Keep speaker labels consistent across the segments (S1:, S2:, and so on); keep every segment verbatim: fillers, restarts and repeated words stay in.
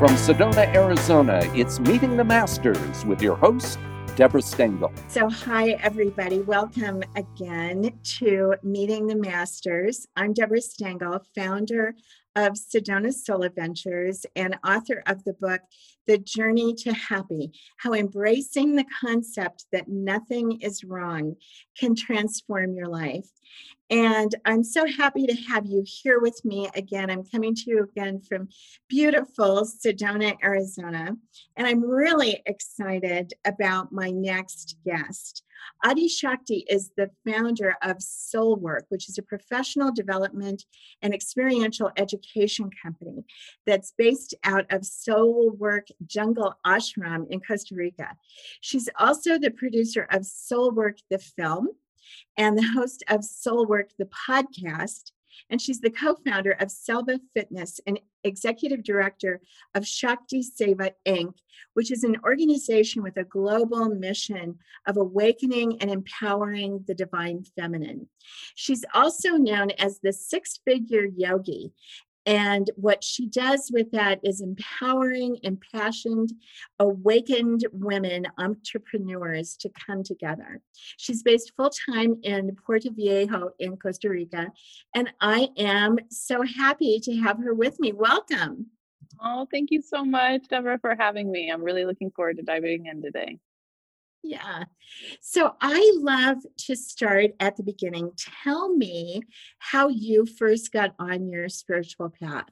S1: From Sedona, Arizona, it's Meeting the Masters with your host, Deborah Stengel.
S2: So hi, everybody. Welcome again to Meeting the Masters. I'm Deborah Stengel, founder of Sedona Soul Adventures and author of the book, The Journey to Happy, How Embracing the Concept That Nothing is Wrong Can Transform Your Life. And I'm so happy to have you here with me again. I'm coming to you again from beautiful Sedona, Arizona. And I'm really excited about my next guest. Adi Shakti is the founder of Soulwork, which is a professional development and experiential education company that's based out of Soulwork Jungle Ashram in Costa Rica. She's also the producer of Soulwork, the film, and the host of Soulwork, the podcast. And she's the co-founder of Selva Fitness and executive director of Shakti Seva Incorporated, which is an organization with a global mission of awakening and empowering the divine feminine. She's also known as the six-figure yogi. And what she does with that is empowering impassioned, awakened women entrepreneurs to come together. She's based full-time in Puerto Viejo in Costa Rica, and I am so happy to have her with me. Welcome.
S3: Oh, thank you so much, Deborah, for having me. I'm really looking forward to diving in today.
S2: Yeah. So I love to start at the beginning. Tell me how you first got on your spiritual path.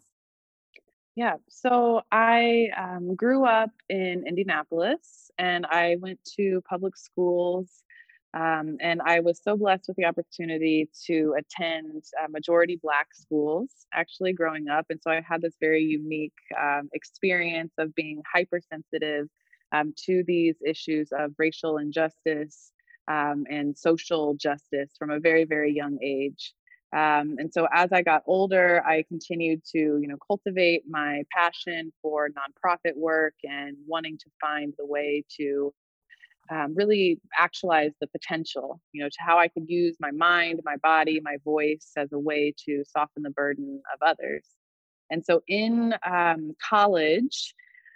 S3: Yeah, so I um, grew up in Indianapolis and I went to public schools. Um, and I was so blessed with the opportunity to attend uh, majority Black schools actually growing up. And so I had this very unique um, experience of being hypersensitive um, to these issues of racial injustice um, and social justice from a very, very young age. Um, and so as I got older, I continued to, you know, cultivate my passion for nonprofit work and wanting to find the way to um, really actualize the potential, you know, to how I could use my mind, my body, my voice as a way to soften the burden of others. And so in um, college,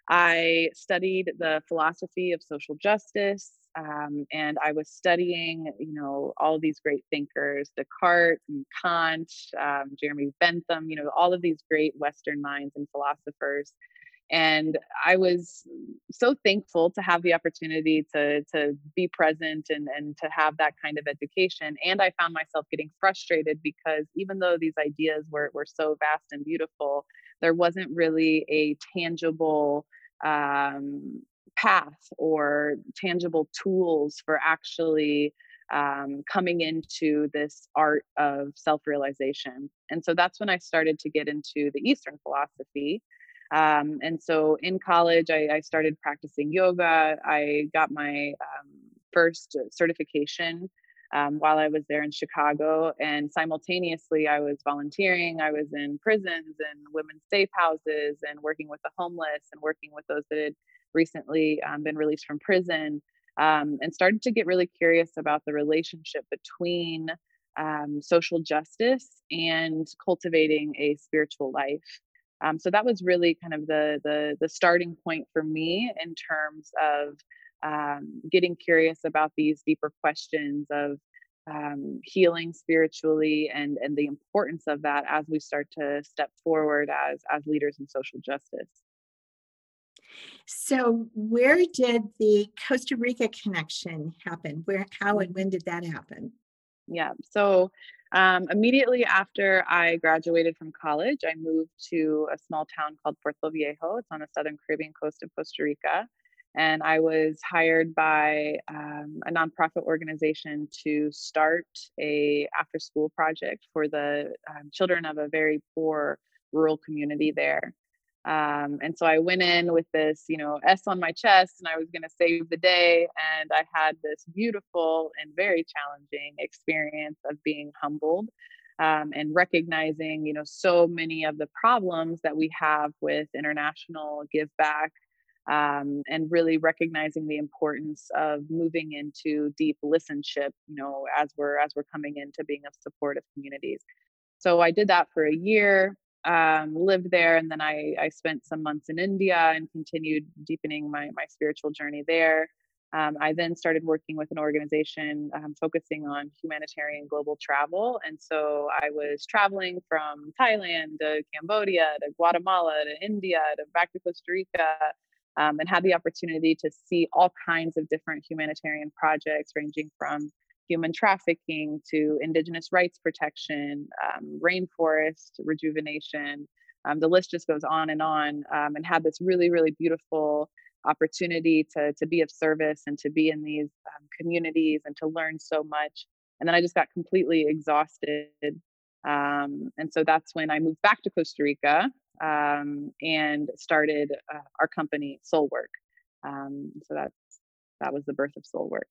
S3: I studied the philosophy of social justice. Um, and I was studying, you know, all of these great thinkers, Descartes and Kant, um, Jeremy Bentham, you know, all of these great Western minds and philosophers. And I was so thankful to have the opportunity to to be present and and to have that kind of education. And I found myself getting frustrated because even though these ideas were were so vast and beautiful, there wasn't really a tangible um, path or tangible tools for actually um, coming into this art of self-realization. And so that's when I started to get into the Eastern philosophy. Um, and so in college, I, I started practicing yoga. I got my um, first certification um, while I was there in Chicago. And simultaneously, I was volunteering. I was in prisons and women's safe houses and working with the homeless and working with those that had recently um, been released from prison, um, and started to get really curious about the relationship between um, social justice and cultivating a spiritual life. Um, so that was really kind of the, the the starting point for me in terms of um, getting curious about these deeper questions of um, healing spiritually and and the importance of that as we start to step forward as as leaders in social justice.
S2: So where did the Costa Rica connection happen? Where, how, and when did that happen?
S3: Yeah. So um, immediately after I graduated from college, I moved to a small town called Puerto Viejo. It's on the southern Caribbean coast of Costa Rica. And I was hired by um, a nonprofit organization to start a after school project for the um, children of a very poor rural community there. Um, and so I went in with this, you know, S on my chest, and I was going to save the day. And I had this beautiful and very challenging experience of being humbled um, and recognizing, you know, so many of the problems that we have with international give back. Um, and really recognizing the importance of moving into deep listenership, you know, as we're as we're coming into being of supportive communities. So I did that for a year. um, lived there, and then I, I spent some months in India and continued deepening my, my spiritual journey there. Um, I then started working with an organization um, focusing on humanitarian global travel. And so I was traveling from Thailand to Cambodia to Guatemala to India to back to Costa Rica, um, and had the opportunity to see all kinds of different humanitarian projects ranging from human trafficking to indigenous rights protection, um, rainforest rejuvenation. Um, the list just goes on and on, um, and had this really, really beautiful opportunity to to be of service and to be in these um, communities and to learn so much. And then I just got completely exhausted, um, and so that's when I moved back to Costa Rica, um, and started uh, our company Soul Work. Um, so that's that was the birth of Soul Work.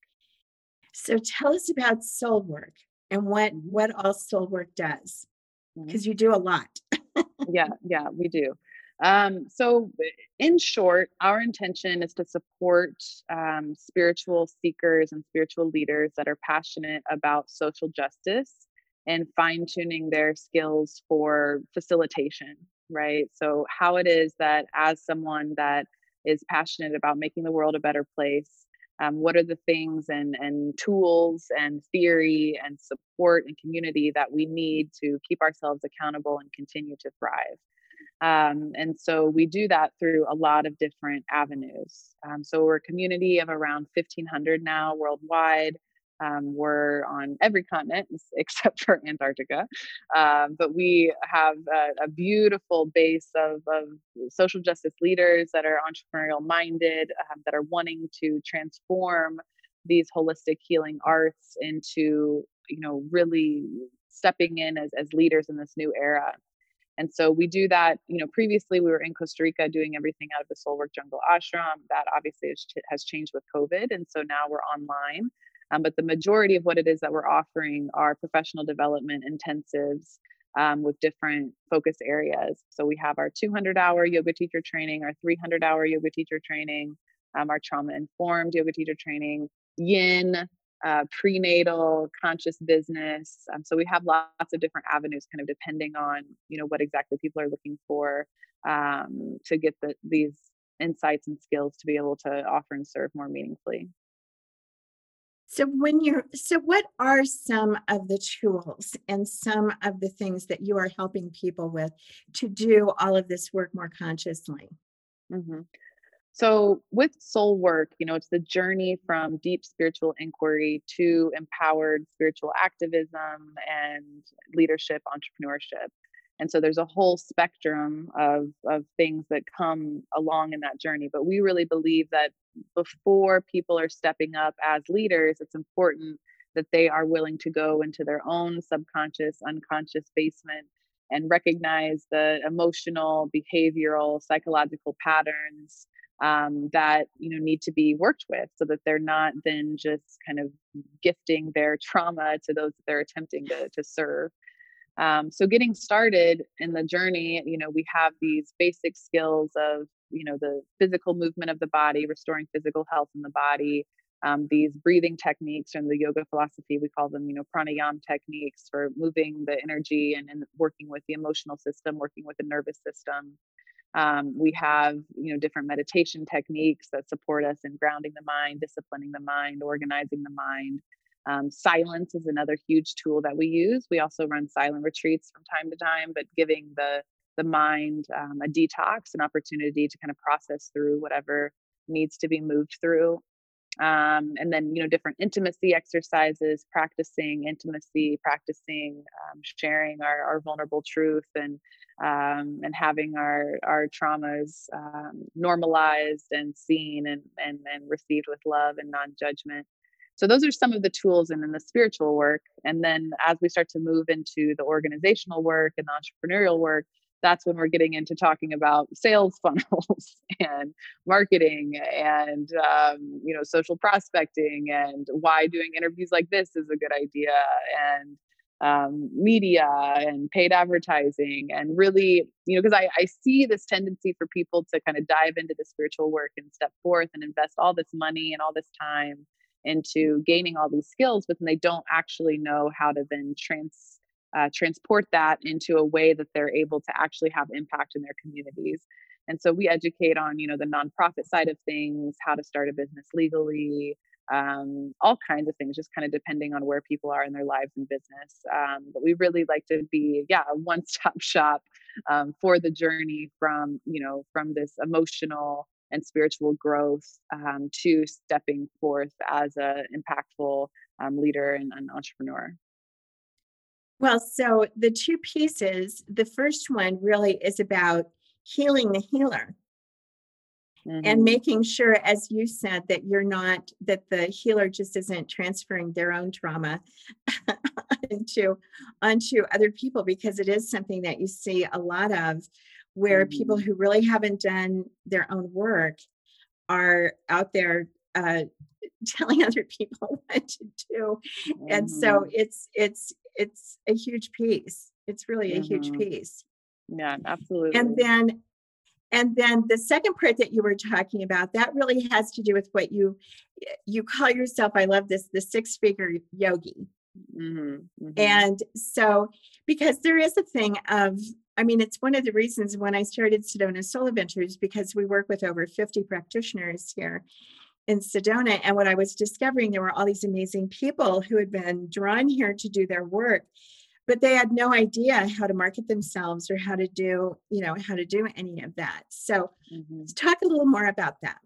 S2: So tell us about soul work and what
S3: Mhm,
S2: what all soul work does,
S3: mhm.
S2: because you do a lot.
S3: Yeah, yeah, we do. Um, so, b- in short, our intention is to support um, spiritual seekers and spiritual leaders that are passionate about social justice and fine tuning their skills for facilitation, right? So, how it is that as someone that is passionate about making the world a better place, um, what are the things and, and tools and theory and support and community that we need to keep ourselves accountable and continue to thrive? Um, and so we do that through a lot of different avenues. Um, so we're a community of around fifteen hundred now worldwide. Um, we're on every continent except for Antarctica. Um, but we have a, a beautiful base of, of social justice leaders that are entrepreneurial minded, um, that are wanting to transform these holistic healing arts into, you know, really stepping in as, as leaders in this new era. And so we do that. You know, previously we were in Costa Rica doing everything out of the Soulwork Jungle Ashram. That obviously has, has changed with COVID. And so now we're online. Um, but the majority of what it is that we're offering are professional development intensives, um, with different focus areas. So we have our two hundred hour yoga teacher training, our three hundred hour yoga teacher training, um, our trauma informed yoga teacher training, yin, uh, prenatal, conscious business. Um, so we have lots of different avenues, kind of depending on, you know, what exactly people are looking for, um, to get the, these insights and skills to be able to offer and serve more meaningfully.
S2: So when you're so what are some of the tools and some of the things that you are helping people with to do all of this work more consciously?
S3: hmm So with soul work, you know, it's the journey from deep spiritual inquiry to empowered spiritual activism and leadership, entrepreneurship. And so there's a whole spectrum of of things that come along in that journey. But we really believe that before people are stepping up as leaders, it's important that they are willing to go into their own subconscious, unconscious basement and recognize the emotional, behavioral, psychological patterns, um, that, you know, need to be worked with, so that they're not then just kind of gifting their trauma to those that they're attempting to, to serve. Um, so getting started in the journey, you know, we have these basic skills of, you know, the physical movement of the body, restoring physical health in the body. Um, these breathing techniques from the yoga philosophy, we call them, you know, pranayama techniques for moving the energy and, and working with the emotional system, working with the nervous system. Um, we have, you know, different meditation techniques that support us in grounding the mind, disciplining the mind, organizing the mind. Um, silence is another huge tool that we use. We also run silent retreats from time to time, but giving the the mind um, a detox, an opportunity to kind of process through whatever needs to be moved through. Um, and then, you know, different intimacy exercises, practicing intimacy, practicing um, sharing our, our vulnerable truth, and um, and having our our traumas um, normalized and seen, and, and and received with love and non-judgment. So those are some of the tools, and then the spiritual work. And then as we start to move into the organizational work and the entrepreneurial work, that's when we're getting into talking about sales funnels and marketing and, um, you know, social prospecting, and why doing interviews like this is a good idea, and um, media and paid advertising, and really, you know, because I, I see this tendency for people to kind of dive into the spiritual work and step forth and invest all this money and all this time into gaining all these skills, but then they don't actually know how to then trans uh, transport that into a way that they're able to actually have impact in their communities. And so we educate on, you know, the nonprofit side of things, how to start a business legally, um, all kinds of things, just kind of depending on where people are in their lives and business. Um, but we really like to be, yeah, a one-stop shop um, for the journey from, you know, from this emotional and spiritual growth um, to stepping forth as a impactful um, leader and an entrepreneur.
S2: Well, so the two pieces, the first one really is about healing the healer and
S3: Hmm.
S2: making sure, as you said, that you're not, that the healer just isn't transferring their own trauma onto, onto other people, because it is something that you see a lot of where people
S3: Hmm.
S2: who really haven't done their own work are out there uh, telling other people what to do. And so
S3: Hmm.
S2: it's it's it's a huge piece. It's really a huge
S3: Hmm.
S2: piece.
S3: Yeah,
S2: And
S3: absolutely.
S2: then and then the second part that you were talking about, that really has to do with what you you call yourself, I love this, the six figure yogi.
S3: Hmm. Hmm.
S2: And so, because there is a thing of, I mean, it's one of the reasons when I started Sedona Soul Adventures, because we work with over fifty practitioners here in Sedona. And what I was discovering, there were all these amazing people who had been drawn here to do their work, but they had no idea how to market themselves or how to do, you know, how to do any of that. So
S3: Hmm.
S2: let's talk a little more about that.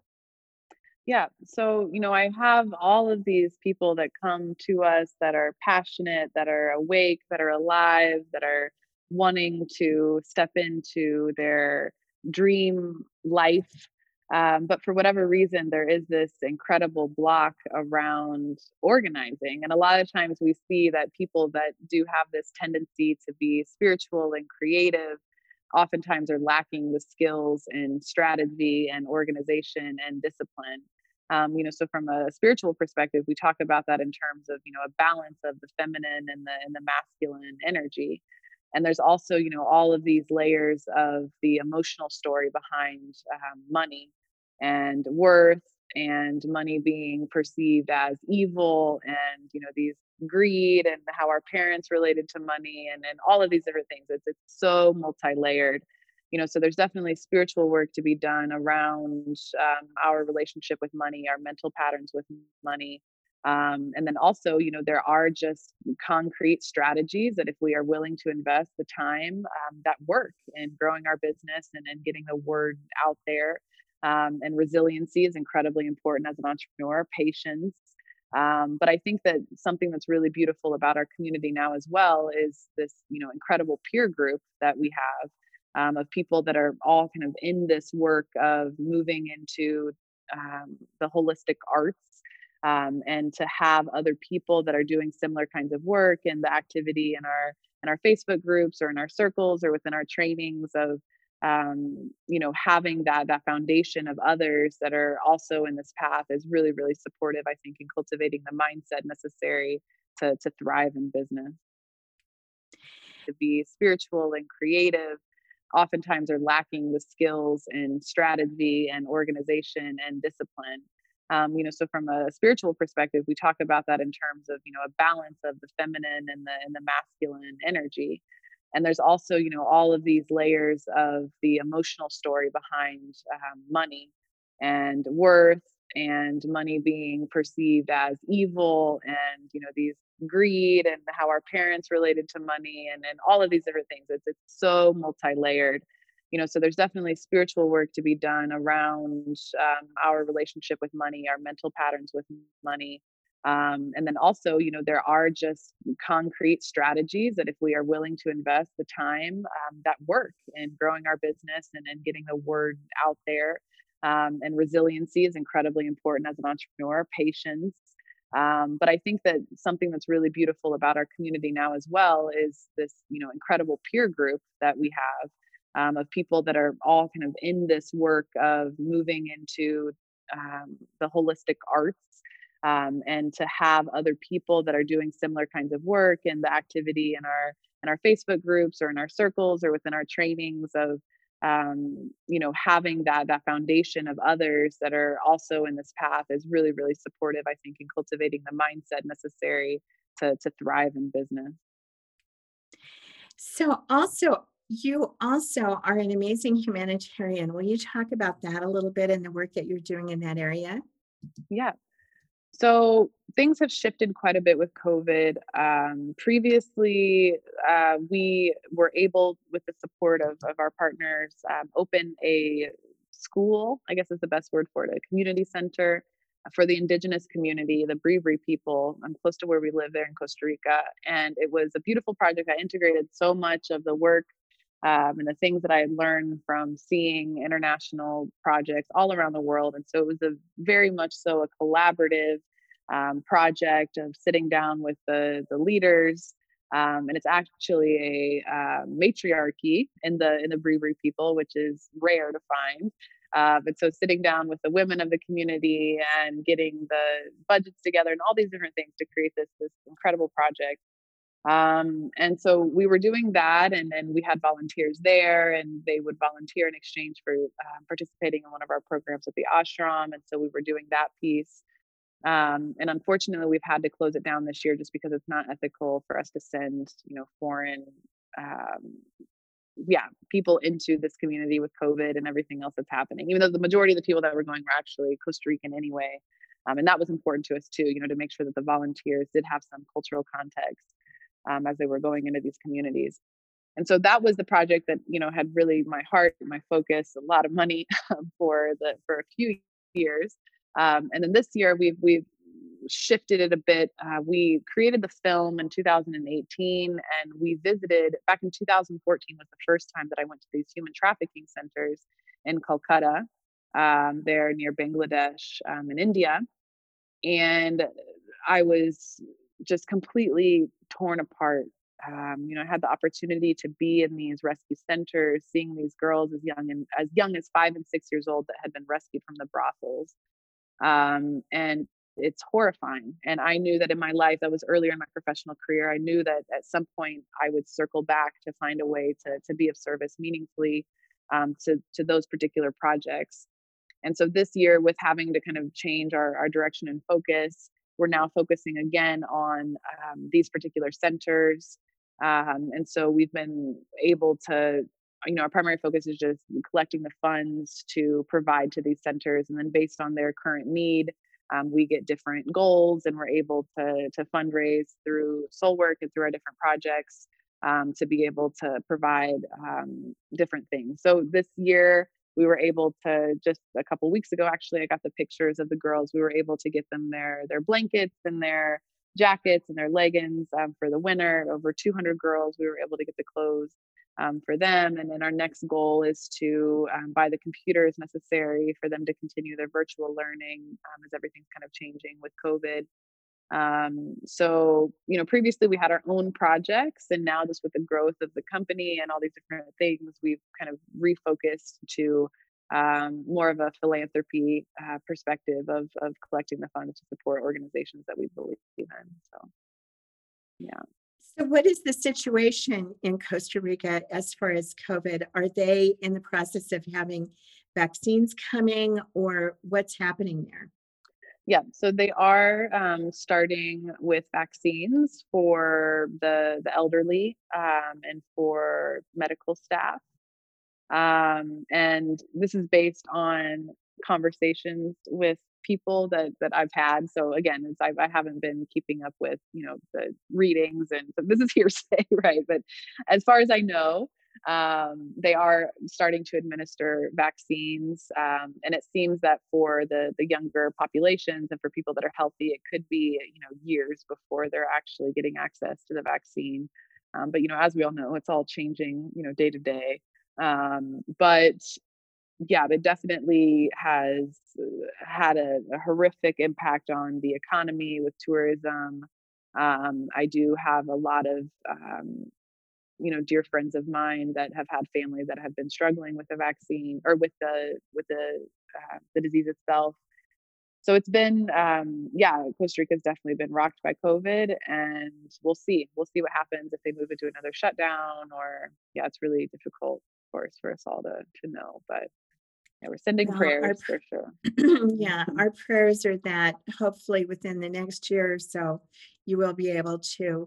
S3: Yeah. So, you know, I have all of these people that come to us that are passionate, that are awake, that are alive, that are wanting to step into their dream life. Um, but for whatever reason, there is this incredible block around organizing. And a lot of times we see that people that do have this tendency to be spiritual and creative oftentimes are lacking the skills and strategy and organization and discipline. Um, you know, so from a spiritual perspective, we talk about that in terms of, you know, a balance of the feminine and the and the masculine energy. And there's also, you know, all of these layers of the emotional story behind um, money and worth, and money being perceived as evil, and you know, these greed, and how our parents related to money, and and all of these different things. It's it's so multi-layered, you know. So there's definitely spiritual work to be done around um, our relationship with money, our mental patterns with money, um, and then also, you know, there are just concrete strategies that if we are willing to invest the time, um, that work in growing our business and, and getting the word out there. Um, and resiliency is incredibly important as an entrepreneur, patience. Um, but I think that something that's really beautiful about our community now as well is this, you know, incredible peer group that we have, um, of people that are all kind of in this work of moving into um, the holistic arts, um, and to have other people that are doing similar kinds of work and the activity in our in our Facebook groups or in our circles or within our trainings of, um, you know, having that that foundation of others that are also in this path is really really supportive, I think, in cultivating the mindset necessary to to thrive in business. To be spiritual and creative oftentimes are lacking the skills and strategy and organization and discipline. Um, you know, so from a spiritual perspective, we talk about that in terms of, you know, a balance of the feminine and the and the masculine energy. And there's also, you know, all of these layers of the emotional story behind um, money and worth, and money being perceived as evil, and you know, these greed, and how our parents related to money, and and all of these different things. It's it's so multi-layered, you know. So there's definitely spiritual work to be done around um, our relationship with money, our mental patterns with money, um, and then also, you know, there are just concrete strategies that if we are willing to invest the time, um, that work in growing our business and, and getting the word out there. Um, and resiliency is incredibly important as an entrepreneur, patience. Um, but I think that something that's really beautiful about our community now as well is this, you know, incredible peer group that we have, um, of people that are all kind of in this work of moving into um, the holistic arts, um, and to have other people that are doing similar kinds of work and the activity in our in our Facebook groups or in our circles or within our trainings of, um, you know, having that that foundation of others that are also in this path is really really supportive, I think, in cultivating the mindset necessary to to thrive in business.
S2: So also, you also are an amazing humanitarian. Will you talk about that a little bit and the work that you're doing in that area?
S3: Yeah. So things have shifted quite a bit with COVID. Um, previously, uh, we were able, with the support of, of our partners, um, open a school, I guess is the best word for it, a community center for the indigenous community, the Bribri people. I'm close to where we live there in Costa Rica. And it was a beautiful project. I integrated so much of the work um, and the things that I had learned from seeing international projects all around the world. And so it was a very much so a collaborative um, project of sitting down with the the leaders. Um, and it's actually a uh, matriarchy in the in the Bribri people, which is rare to find. Uh, and so sitting down with the women of the community and getting the budgets together and all these different things to create this this incredible project. Um, and so we were doing that, and then we had volunteers there, and they would volunteer in exchange for uh, participating in one of our programs at the ashram. And so we were doing that piece. Um, and unfortunately, we've had to close it down this year just because it's not ethical for us to send, you know, foreign, um, yeah, people into this community with COVID and everything else that's happening. Even though the majority of the people that were going were actually Costa Rican anyway, um, and that was important to us too, you know, to make sure that the volunteers did have some cultural context um, as they were going into these communities. And so that was the project that, you know, had really my heart, my focus, a lot of money for the for a few years. Um, and then this year we've we've shifted it a bit. Uh, we created the film in two thousand eighteen, and we visited back in two thousand fourteen was the first time that I went to these human trafficking centers in Calcutta, um, there near Bangladesh um, in India, and I was just completely torn apart. Um, you know, I had the opportunity to be in these rescue centers, seeing these girls as young and as young as five and six years old that had been rescued from the brothels, um, and it's horrifying. And I knew that in my life, that was earlier in my professional career, I knew that at some point I would circle back to find a way to to be of service meaningfully um, to to those particular projects. And so this year, with having to kind of change our, our direction and focus, we're now focusing again on um, these particular centers. Um, and so we've been able to, you know, our primary focus is just collecting the funds to provide to these centers. And then based on their current need, um, we get different goals, and we're able to, to fundraise through Soul Work and through our different projects um, to be able to provide um, different things. So this year, we were able to, just a couple weeks ago actually, I got the pictures of the girls. We were able to get them their their blankets and their jackets and their leggings um, for the winter. Over two hundred girls, we were able to get the clothes um, for them. And then our next goal is to um, buy the computers necessary for them to continue their virtual learning um, as everything's kind of changing with COVID. Um, so, you know, previously we had our own projects, and now just with the growth of the company and all these different things, we've kind of refocused to um, more of a philanthropy uh, perspective of of collecting the funds to support organizations that we believe in. So, yeah.
S2: So, what is the situation in Costa Rica as far as COVID? Are they in the process of having vaccines coming, or what's happening there?
S3: Yeah, so they are um, starting with vaccines for the the elderly um, and for medical staff. Um, and this is based on conversations with people that that I've had. So again, it's I've, I haven't been keeping up with, you know, the readings, and so this is hearsay, right? But as far as I know, um, they are starting to administer vaccines, um, and it seems that for the the younger populations and for people that are healthy, it could be, you know, years before they're actually getting access to the vaccine. Um, but you know, as we all know, it's all changing, you know, day to day. Um, but yeah, it definitely has uh, had a, a horrific impact on the economy with tourism. Um, I do have a lot of um, you know, dear friends of mine that have had family that have been struggling with the vaccine or with the with the uh, the disease itself. So it's been, um, yeah, Costa Rica's definitely been rocked by COVID, and we'll see. We'll see what happens if they move into another shutdown, or yeah, it's really difficult, of course, for us all to to know. But yeah, we're sending
S2: Well, our
S3: prayers for sure.
S2: yeah, our prayers are that hopefully within the next year or so, you will be able to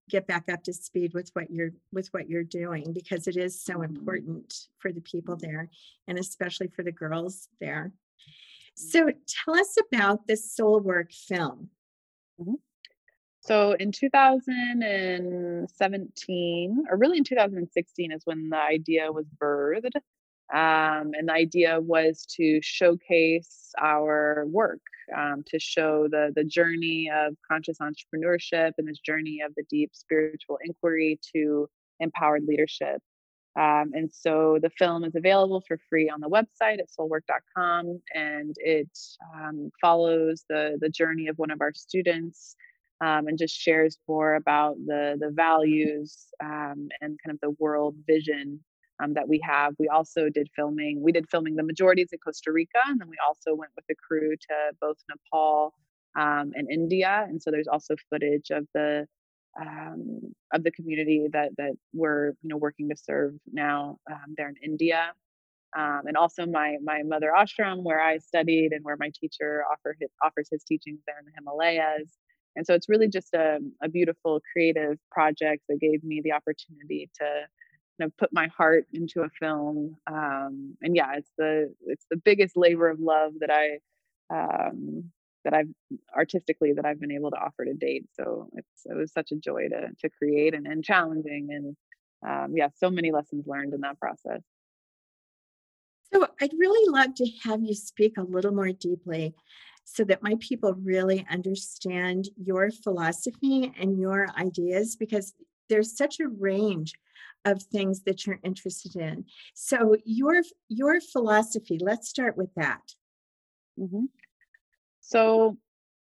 S2: get back up to speed with what you're with what you're doing, because it is so
S3: Mhm.
S2: important for the people there, and especially for the girls there. So tell us about the Soulwork film.
S3: Mhm. So in two thousand seventeen, or really in two thousand sixteen, is when the idea was birthed. Um, and the idea was to showcase our work, um, to show the the journey of conscious entrepreneurship and this journey of the deep spiritual inquiry to empowered leadership. Um, and so the film is available for free on the website at soulwork dot com, and it um, follows the the journey of one of our students, um, and just shares more about the the values, um, and kind of the world vision, um, that we have. We also did filming. We did filming the majorities in Costa Rica, and then we also went with the crew to both Nepal, um, and India. And so there's also footage of the um, of the community that that we're, you know, working to serve now, um, there in India, um, and also my my mother ashram where I studied and where my teacher offer his, offers his teachings there in the Himalayas. And so it's really just a, a beautiful creative project that gave me the opportunity to, you know, put my heart into a film. Um, and yeah, it's the it's the biggest labor of love that I um, that I've artistically that I've been able to offer to date. So it's it was such a joy to to create, and, and challenging, and um, yeah, so many lessons learned in that process.
S2: So I'd really love to have you speak a little more deeply so that my people really understand your philosophy and your ideas, because there's such a range of things that you're interested in. So your your philosophy, let's start with that.
S3: hmm So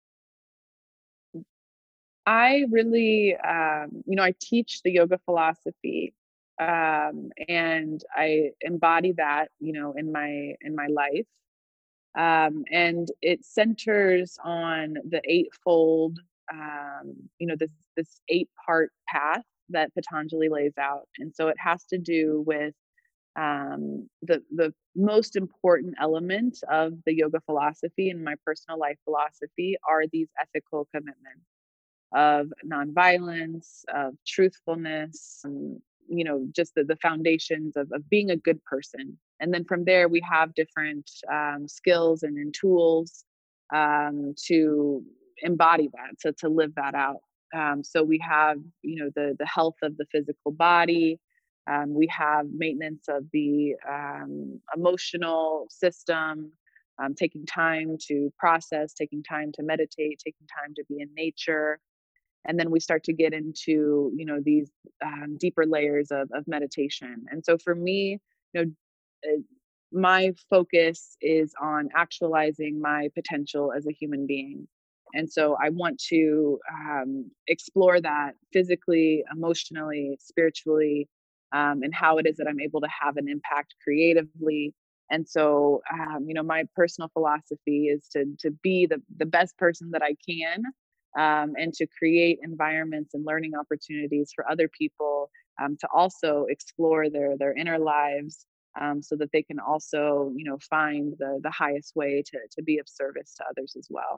S3: I really, um, you know, I teach the yoga philosophy, um, and I embody that, you know, in my in my life. Um, and it centers on the eightfold, um, you know, this this eight part path that Patanjali lays out. And so it has to do with, um, the the most important element of the yoga philosophy and my personal life philosophy are these ethical commitments of nonviolence, of truthfulness, um, you know, just the, the foundations of, of being a good person. And then from there, we have different, um, skills and, and tools, um, to embody that, so to live that out. Um, so we have, you know, the the health of the physical body. Um, we have maintenance of the, um, emotional system, um, taking time to process, taking time to meditate, taking time to be in nature. And then we start to get into, you know, these, um, deeper layers of, of meditation. And so for me, you know, uh, my focus is on actualizing my potential as a human being. And so I want to, um, explore that physically, emotionally, spiritually, um, and how it is that I'm able to have an impact creatively. And so, um, you know, my personal philosophy is to to be the the best person that I can, um, and to create environments and learning opportunities for other people, um, to also explore their their inner lives, um, so that they can also, you know, find the the highest way to to be of service to others as well.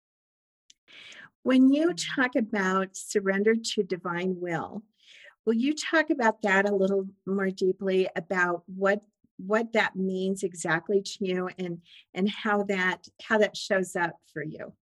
S2: When you talk about surrender to divine will, will you talk about that a little more deeply, about what what that means exactly to you, and and how that how that shows up for you?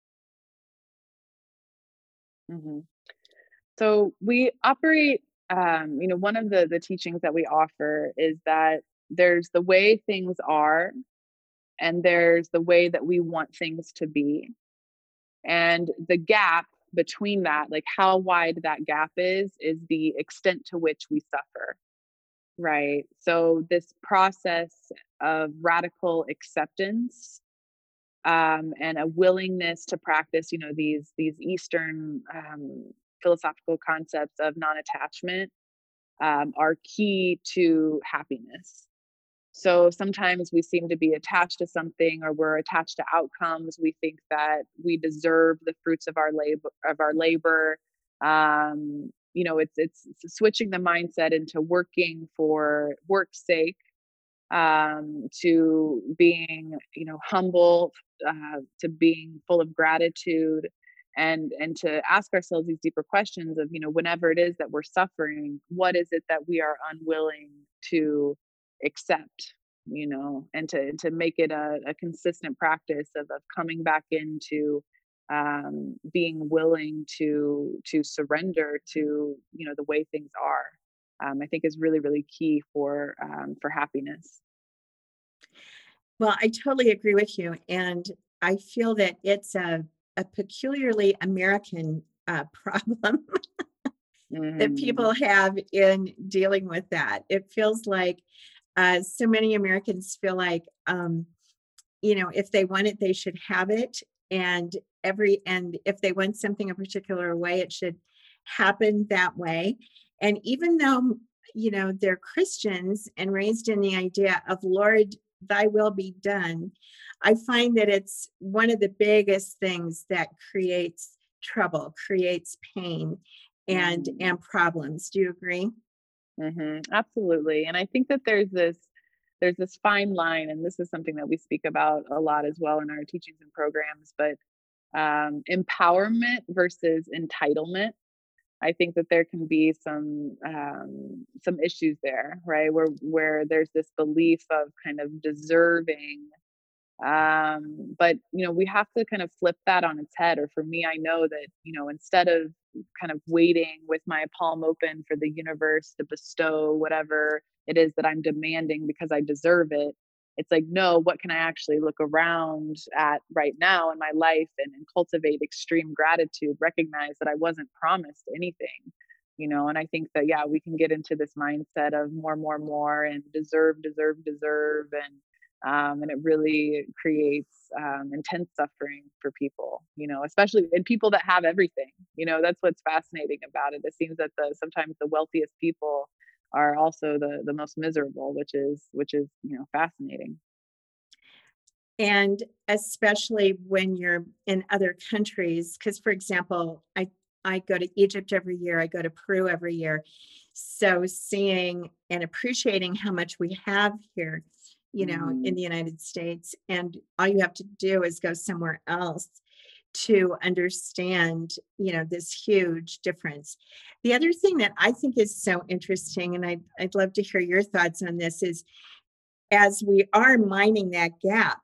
S3: hmm So we operate. Um, you know, one of the the teachings that we offer is that there's the way things are, and there's the way that we want things to be. And the gap between that, like how wide that gap is, is the extent to which we suffer, right? So, this process of radical acceptance, um, and a willingness to practice, you know, these these Eastern, um, philosophical concepts of non-attachment, um, are key to happiness. So sometimes we seem to be attached to something, or we're attached to outcomes. We think that we deserve the fruits of our labor of our labor. Um, you know, it's it's it's switching the mindset into working for work's sake, um, to being, you know, humble, uh, to being full of gratitude. and and to ask ourselves these deeper questions of, you know, whenever it is that we're suffering, what is it that we are unwilling to accept, you know, and to to make it a, a consistent practice of, of coming back into um, being willing to to surrender to, you know, the way things are. Um, I think is really really key for um, for happiness.
S2: Well, I totally agree with you. And I feel that it's a, a peculiarly American uh, problem that
S3: Hmm.
S2: people have in dealing with that. It feels like uh, so many Americans feel like, um, you know, if they want it, they should have it. And every, and if they want something a particular way, it should happen that way. And even though, you know, they're Christians and raised in the idea of Lord, thy will be done, I find that it's one of the biggest things that creates trouble, creates pain and
S3: Hmm.
S2: and problems. Do you agree?
S3: Hmm. Absolutely. And I think that there's this there's this fine line, and this is something that we speak about a lot as well in our teachings and programs, but um, empowerment versus entitlement. I think that there can be some um, some issues there, right? Where where there's this belief of kind of deserving, um, but you know, we have to kind of flip that on its head. Or for me, I know that, you know, instead of kind of waiting with my palm open for the universe to bestow whatever it is that I'm demanding because I deserve it, it's like, no, what can I actually look around at right now in my life, and, and cultivate extreme gratitude, recognize that I wasn't promised anything, you know. And I think that, yeah, we can get into this mindset of more, more, more, and deserve, deserve, deserve, and um, and it really creates um, intense suffering for people, you know, especially in people that have everything. You know, that's what's fascinating about it. It seems that the sometimes the wealthiest people are also the the most miserable, which is which is you know fascinating.
S2: And especially when you're in other countries, because for example, I I go to Egypt every year, I go to Peru every year. So seeing and appreciating how much we have here, you know, in
S3: Hmm.
S2: the United States, and all you have to do is go somewhere else to understand, you know, this huge difference. The other thing that I think is so interesting, and I'd, I'd love to hear your thoughts on this, is as we are mining that gap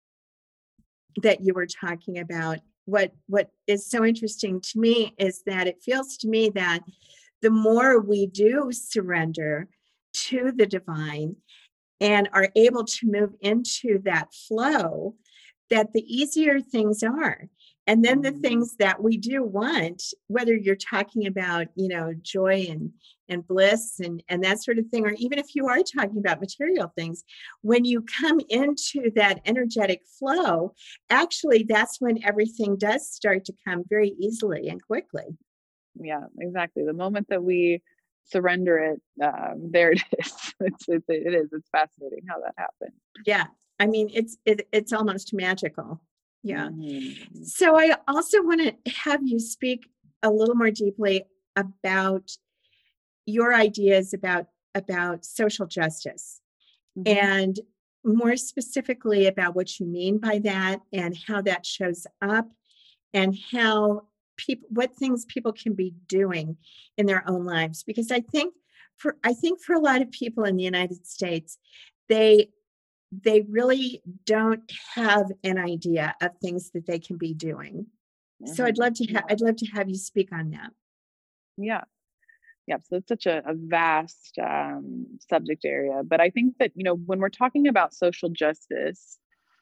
S2: that you were talking about, what what is so interesting to me is that it feels to me that the more we do surrender to the divine and are able to move into that flow, that the easier things are. And then the
S3: Hmm.
S2: things that we do want, whether you're talking about, you know, joy and and bliss and and that sort of thing, or even if you are talking about material things, when you come into that energetic flow, actually that's when everything does start to come very easily and quickly.
S3: Yeah, exactly. The moment that we surrender it, um, there it is. It's, it's it is. It's fascinating how that happens.
S2: Yeah. I mean, it's it, it's almost magical. Yeah.
S3: Hmm.
S2: So I also want to have you speak a little more deeply about your ideas about about social justice
S3: Hmm.
S2: and more specifically about what you mean by that and how that shows up and how people what things people can be doing in their own lives, because I think for I think for a lot of people in the United States, they they really don't have an idea of things that they can be doing. So I'd
S3: Hmm.
S2: love to ha-
S3: Yeah.
S2: I'd love to have you speak on that.
S3: Yeah. Yeah, so it's such a, a vast um, subject area. But I think that, you know, when we're talking about social justice,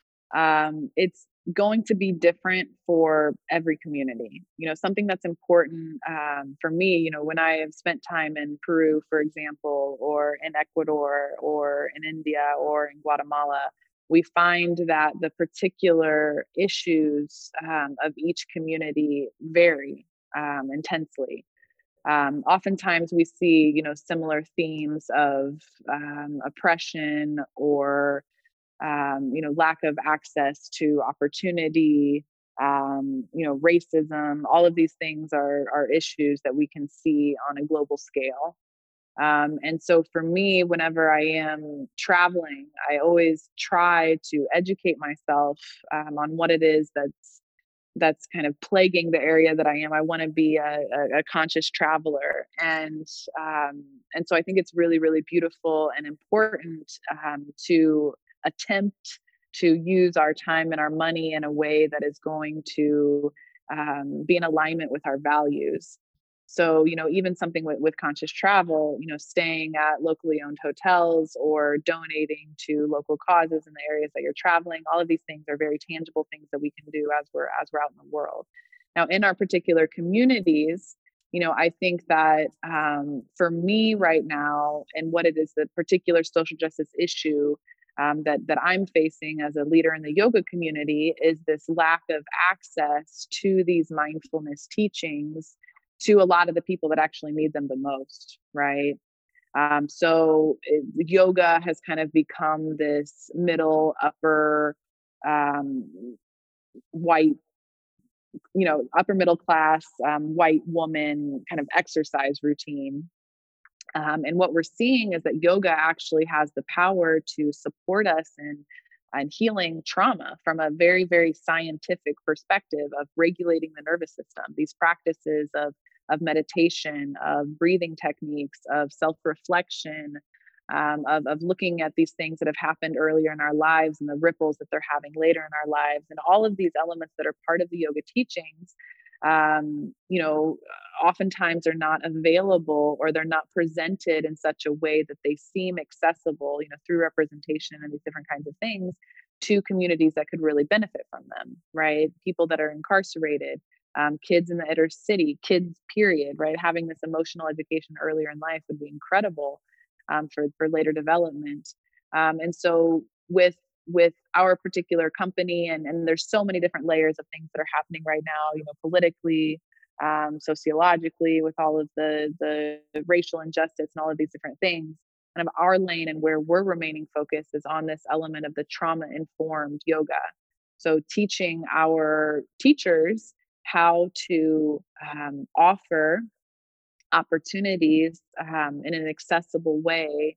S3: um, it's going to be different for every community. You know, something that's important um, for me, you know, when I have spent time in Peru, for example, or in Ecuador, or in India, or in Guatemala, we find that the particular issues um, of each community vary um, intensely. Um, oftentimes we see, you know, similar themes of um, oppression, or um, you know, lack of access to opportunity, um, you know, racism. All of these things are are issues that we can see on a global scale. Um, and so for me, whenever I am traveling, I always try to educate myself um, on what it is that's that's kind of plaguing the area that I am. I want to be a, a, a conscious traveler, and um, and so I think it's really, really beautiful and important um, to attempt to use our time and our money in a way that is going to um, be in alignment with our values. So, you know, even something with, with conscious travel, you know, staying at locally owned hotels or donating to local causes in the areas that you're traveling, all of these things are very tangible things that we can do as we're as we're out in the world. Now, in our particular communities, you know, I think that um, for me right now, and what it is, the particular social justice issue um, that that I'm facing as a leader in the yoga community is this lack of access to these mindfulness teachings to a lot of the people that actually need them the most, right? Um, so it, yoga has kind of become this middle, upper, um, white, you know, upper middle class, um, white woman kind of exercise routine. Um, and what we're seeing is that yoga actually has the power to support us in and healing trauma from a very, very scientific perspective of regulating the nervous system. These practices of of meditation, of breathing techniques, of self-reflection, um, of, of looking at these things that have happened earlier in our lives and the ripples that they're having later in our lives, and all of these elements that are part of the yoga teachings, um, you know, oftentimes are not available or they're not presented in such a way that they seem accessible, you know, through representation and these different kinds of things to communities that could really benefit from them, right? People that are incarcerated, um, kids in the inner city, kids, period, right? Having this emotional education earlier in life would be incredible um, for, for later development. Um, and so with with our particular company, and, and there's so many different layers of things that are happening right now, you know, politically, um, sociologically, with all of the the racial injustice and all of these different things. Kind of our lane and where we're remaining focused is on this element of the trauma informed yoga. So teaching our teachers how to um, offer opportunities um, in an accessible way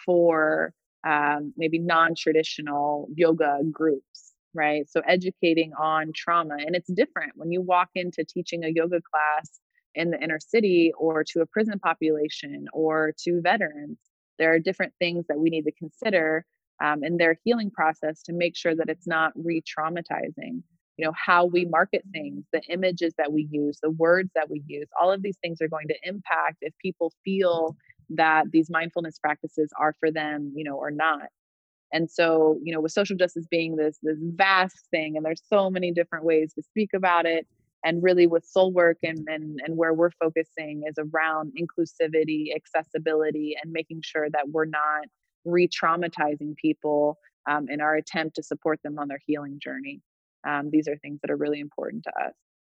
S3: for um, maybe non-traditional yoga groups, right? So educating on trauma. And it's different when you walk into teaching a yoga class in the inner city or to a prison population or to veterans. There are different things that we need to consider um, in their healing process to make sure that it's not re-traumatizing. You know, how we market things, the images that we use, the words that we use, all of these things are going to impact if people feel that these mindfulness practices are for them, you know, or not. And so, you know, with social justice being this this vast thing, and there's so many different ways to speak about it, and really with soul work and and and where we're focusing is around inclusivity, accessibility, and making sure that we're not re-traumatizing people um, in our attempt to support them on their healing journey. Um, these are things that are really important to us.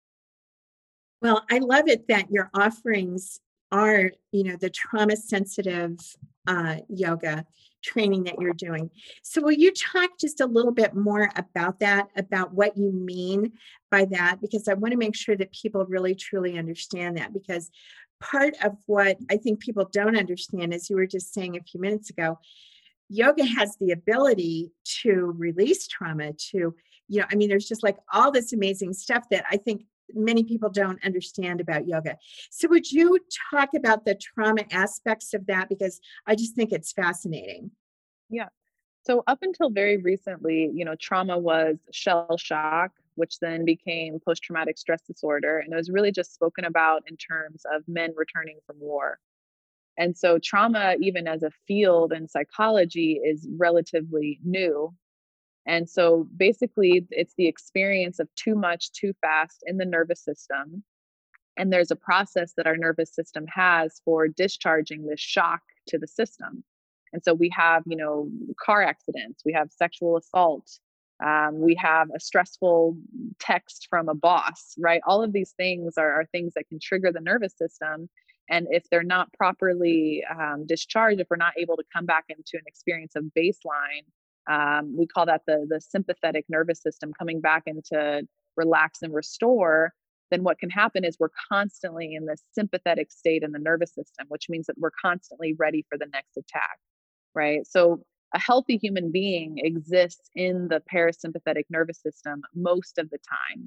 S2: Well, I love it that your offerings are, you know, the trauma sensitive uh, yoga training that you're doing. So, will you talk just a little bit more about that, about what you mean by that? Because I want to make sure that people really truly understand that. Because part of what I think people don't understand, as you were just saying a few minutes ago, yoga has the ability to release trauma, to, you know, I mean, there's just like all this amazing stuff that I think many people don't understand about yoga. So would you talk about the trauma aspects of that? Because I just think it's fascinating.
S3: Yeah. So up until very recently, you know, trauma was shell shock, which then became post traumatic stress disorder. And it was really just spoken about in terms of men returning from war. And so trauma, even as a field in psychology, is relatively new. And so basically, it's the experience of too much, too fast in the nervous system. And there's a process that our nervous system has for discharging this shock to the system. And so we have, you know, car accidents, we have sexual assault, um, we have a stressful text from a boss, right? All of these things are, are things that can trigger the nervous system. And if they're not properly um, discharged, if we're not able to come back into an experience of baseline, um, we call that the the sympathetic nervous system coming back into relax and restore. Then what can happen is we're constantly in this sympathetic state in the nervous system, which means that we're constantly ready for the next attack, right? So a healthy human being exists in the parasympathetic nervous system most of the time.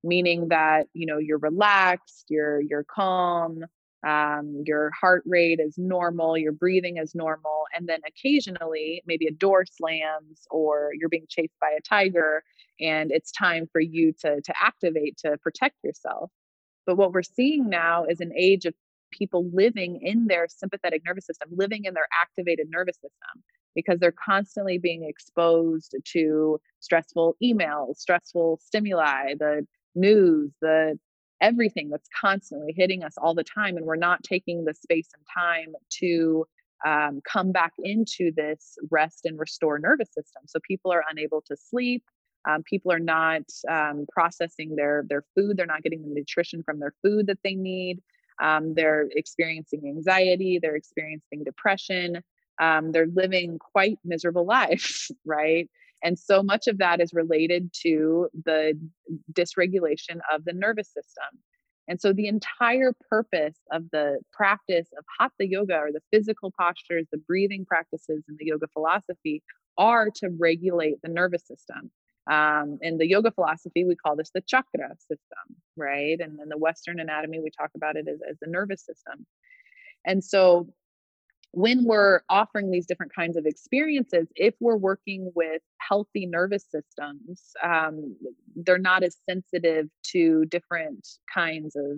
S3: meaning that, you know, you're relaxed, you're you're calm, um, your heart rate is normal, your breathing is normal, and then occasionally maybe a door slams or you're being chased by a tiger, and it's time for you to to activate to protect yourself. But what we're seeing now is an age of people living in their sympathetic nervous system, living in their activated nervous system, because they're constantly being exposed to stressful emails, stressful stimuli, the news, the everything that's constantly hitting us all the time. And we're not taking the space and time to um, come back into this rest and restore nervous system. So people are unable to sleep. Um, people are not um, processing their their food. They're not getting the nutrition from their food that they need. Um, they're experiencing anxiety. They're experiencing depression. Um, they're living quite miserable lives, right? And so much of that is related to the dysregulation of the nervous system. And so the entire purpose of the practice of hatha yoga, or the physical postures, the breathing practices in the yoga philosophy, are to regulate the nervous system. Um, in the yoga philosophy, we call this the chakra system, right? And in the Western anatomy, we talk about it as, as the nervous system. And so when we're offering these different kinds of experiences, if we're working with healthy nervous systems, um, they're not as sensitive to different kinds of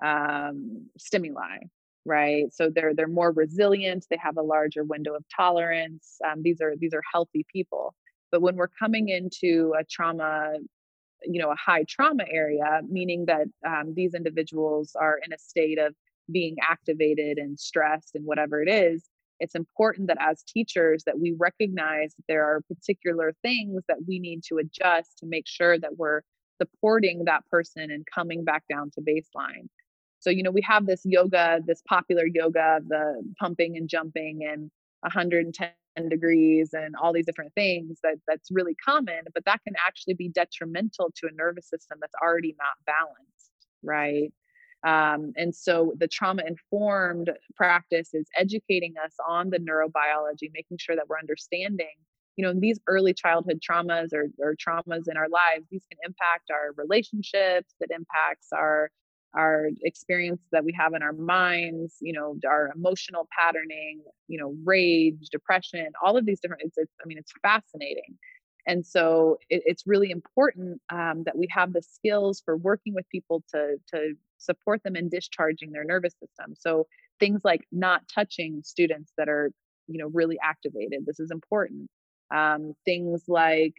S3: um, stimuli, right? So they're they're more resilient. They have a larger window of tolerance. Um, these are these are healthy people. But when we're coming into a trauma, you know, a high trauma area, meaning that um, these individuals are in a state of being activated and stressed and whatever it is, it's important that as teachers that we recognize that there are particular things that we need to adjust to make sure that we're supporting that person and coming back down to baseline. So, you know, we have this yoga, this popular yoga, the pumping and jumping and one hundred ten degrees and all these different things that that's really common, but that can actually be detrimental to a nervous system that's already not balanced, right? Um, and so the trauma informed practice is educating us on the neurobiology, making sure that we're understanding, you know, these early childhood traumas or, or traumas in our lives, these can impact our relationships, it impacts our our experience that we have in our minds, you know, our emotional patterning, you know, rage, depression, all of these different, it's, it's I mean, it's fascinating. And so it, it's really important um, that we have the skills for working with people to, to support them in discharging their nervous system. So things like not touching students that are, you know, really activated. This is important. Um, things like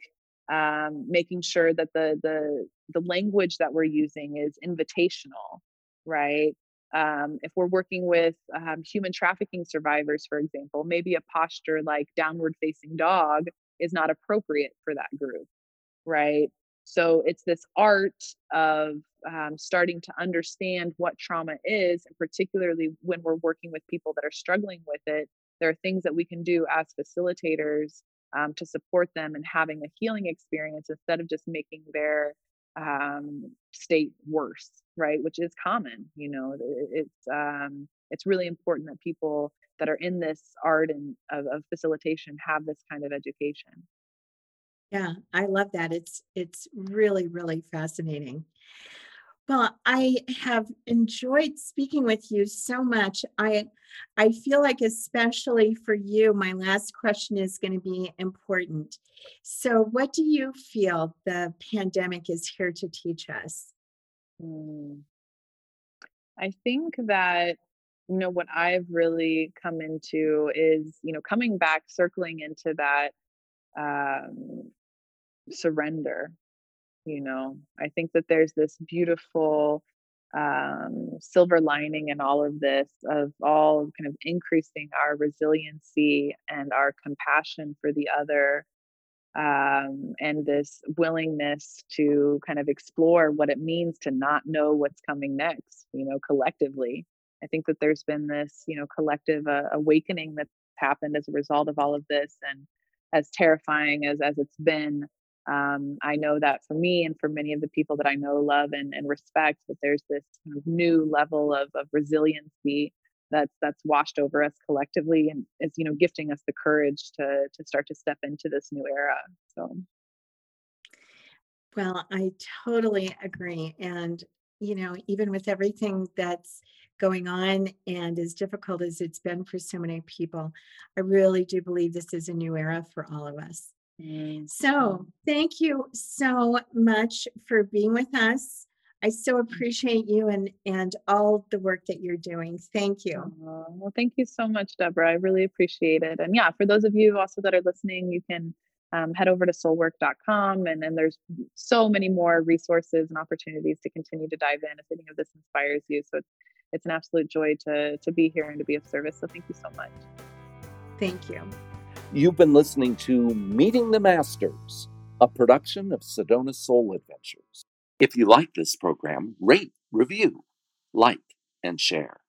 S3: um, making sure that the the the language that we're using is invitational, right? Um, if we're working with um, human trafficking survivors, for example, maybe a posture like downward facing dog is not appropriate for that group, right? So it's this art of um, starting to understand what trauma is, and particularly when we're working with people that are struggling with it, there are things that we can do as facilitators um, to support them in having a healing experience instead of just making their um, state worse, right? Which is common, you know. it- It's um, it's really important that people that are in this art and of, of facilitation have this kind of education.
S2: Yeah, I love that. It's it's really, really fascinating. Well, I have enjoyed speaking with you so much. I I feel like especially for you, my last question is going to be important. So, what do you feel the pandemic is here to teach us?
S3: Mm. I think that, you know, what I've really come into is, you know, coming back, circling into that um, surrender. You know, I think that there's this beautiful um, silver lining in all of this, of all kind of increasing our resiliency and our compassion for the other, um, and this willingness to kind of explore what it means to not know what's coming next, you know, collectively. I think that there's been this, you know, collective uh, awakening that's happened as a result of all of this. And as terrifying as, as it's been, um, I know that for me and for many of the people that I know, love, and, and respect, that there's this kind of new level of, of resiliency that's that's washed over us collectively, and is, you know, gifting us the courage to to start to step into this new era. So
S2: Well, I totally agree. And, you know, even with everything that's going on and as difficult as it's been for so many people, I really do believe this is a new era for all of us.
S3: Mm.
S2: So, thank you so much for being with us. I so
S3: Mm.
S2: appreciate you and and all the work that you're doing. Thank you.
S3: Aw, well, thank you so much, Deborah. I really appreciate it. And yeah, for those of you also that are listening, you can um, head over to soulwork dot com, and then there's so many more resources and opportunities to continue to dive in if any of this inspires you. So it's it's an absolute joy to to be here and to be of service. So thank you so much.
S2: Thank you.
S1: You've been listening to Meeting the Masters, a production of Sedona Soul Adventures. If you like this program, rate, review, like, and share.